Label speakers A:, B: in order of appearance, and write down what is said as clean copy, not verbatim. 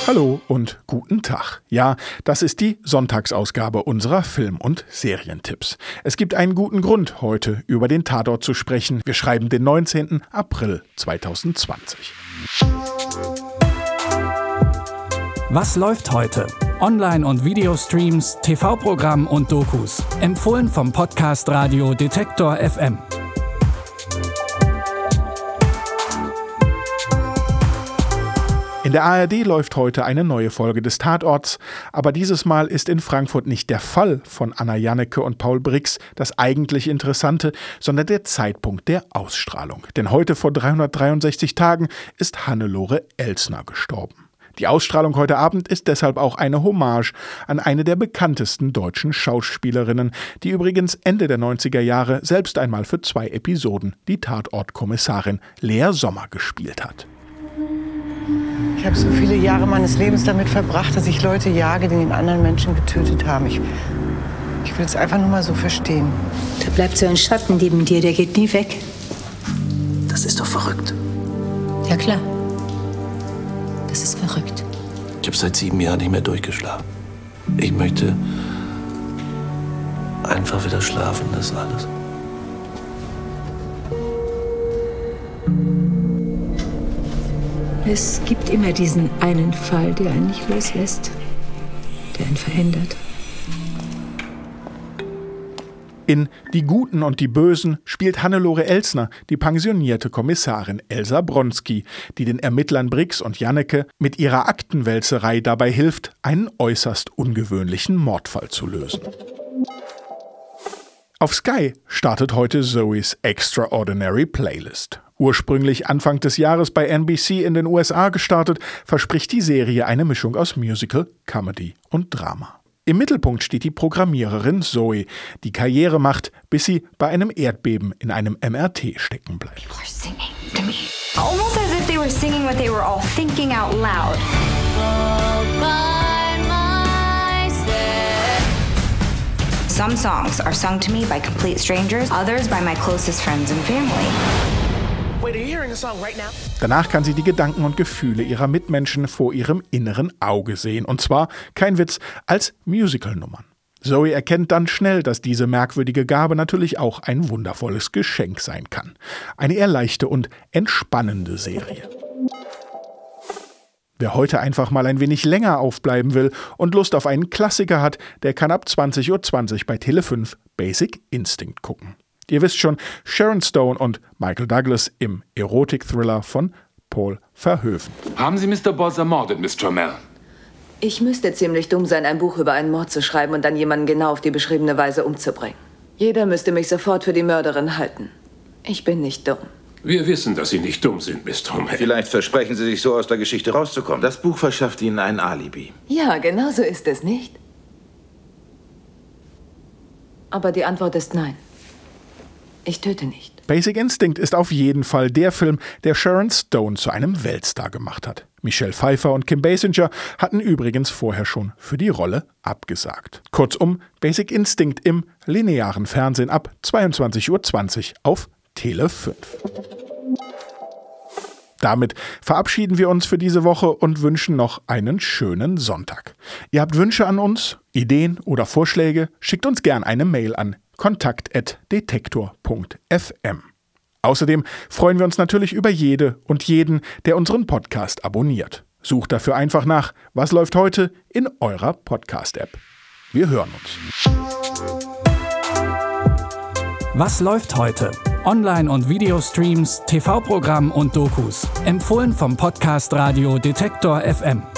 A: Hallo und guten Tag. Ja, das ist die Sonntagsausgabe unserer Film- und Serientipps. Es gibt einen guten Grund, heute über den Tatort zu sprechen. Wir schreiben den 19. April 2020.
B: Was läuft heute? Online- und Videostreams, TV-Programm und Dokus. Empfohlen vom Podcast Radio Detektor FM.
A: In der ARD läuft heute eine neue Folge des Tatorts, aber dieses Mal ist in Frankfurt nicht der Fall von Anna Janneke und Paul Brix das eigentlich Interessante, sondern der Zeitpunkt der Ausstrahlung. Denn heute vor 363 Tagen ist Hannelore Elsner gestorben. Die Ausstrahlung heute Abend ist deshalb auch eine Hommage an eine der bekanntesten deutschen Schauspielerinnen, die übrigens Ende der 90er Jahre selbst einmal für 2 Episoden die Tatortkommissarin Lea Sommer gespielt hat.
C: Ich habe so viele Jahre meines Lebens damit verbracht, dass ich Leute jage, die den anderen Menschen getötet haben. Ich will es einfach nur mal so verstehen.
D: Da bleibt so ein Schatten neben dir, der geht nie weg.
E: Das ist doch verrückt.
D: Ja klar. Das ist verrückt.
E: Ich habe seit 7 Jahren nicht mehr durchgeschlafen. Ich möchte einfach wieder schlafen, das ist alles.
D: Es gibt immer diesen einen Fall, der einen nicht loslässt, der einen verändert.
A: In Die Guten und die Bösen spielt Hannelore Elsner die pensionierte Kommissarin Elsa Bronski, die den Ermittlern Brix und Janneke mit ihrer Aktenwälzerei dabei hilft, einen äußerst ungewöhnlichen Mordfall zu lösen. Auf Sky startet heute Zoe's Extraordinary Playlist. Ursprünglich Anfang des Jahres bei NBC in den USA gestartet, verspricht die Serie eine Mischung aus Musical, Comedy und Drama. Im Mittelpunkt steht die Programmiererin Zoe, die Karriere macht, bis sie bei einem Erdbeben in einem MRT stecken bleibt.
F: People are singing to me. Almost as if they were singing what they were all thinking out loud. Some songs are sung to me by complete strangers, others by my closest friends and family.
G: Wait, are you hearing the song right now?
A: Danach kann sie die Gedanken und Gefühle ihrer Mitmenschen vor ihrem inneren Auge sehen. Und zwar, kein Witz, als Musicalnummern. Zoe erkennt dann schnell, dass diese merkwürdige Gabe natürlich auch ein wundervolles Geschenk sein kann. Eine eher leichte und entspannende Serie. Wer heute einfach mal ein wenig länger aufbleiben will und Lust auf einen Klassiker hat, der kann ab 20:20 Uhr bei Tele5 Basic Instinct gucken. Ihr wisst schon, Sharon Stone und Michael Douglas im Erotik-Thriller von Paul Verhoeven.
H: Haben Sie Mr. Boss ermordet, Miss Trammell?
I: Ich müsste ziemlich dumm sein, ein Buch über einen Mord zu schreiben und dann jemanden genau auf die beschriebene Weise umzubringen. Jeder müsste mich sofort für die Mörderin halten. Ich bin nicht dumm.
H: Wir wissen, dass Sie nicht dumm sind, Miss Trammell.
J: Vielleicht versprechen Sie sich so aus der Geschichte rauszukommen. Das Buch verschafft Ihnen ein Alibi.
I: Ja, genau so ist es nicht. Aber die Antwort ist nein. Ich töte nicht.
A: Basic Instinct ist auf jeden Fall der Film, der Sharon Stone zu einem Weltstar gemacht hat. Michelle Pfeiffer und Kim Basinger hatten übrigens vorher schon für die Rolle abgesagt. Kurzum, Basic Instinct im linearen Fernsehen ab 22:20 Uhr auf Tele5. Damit verabschieden wir uns für diese Woche und wünschen noch einen schönen Sonntag. Ihr habt Wünsche an uns, Ideen oder Vorschläge? Schickt uns gern eine Mail an kontakt@detektor.fm. Außerdem freuen wir uns natürlich über jede und jeden, der unseren Podcast abonniert. Sucht dafür einfach nach Was läuft heute in eurer Podcast-App. Wir hören uns.
B: Was läuft heute? Online- und Videostreams, TV-Programm und Dokus. Empfohlen vom Podcast Radio Detektor FM.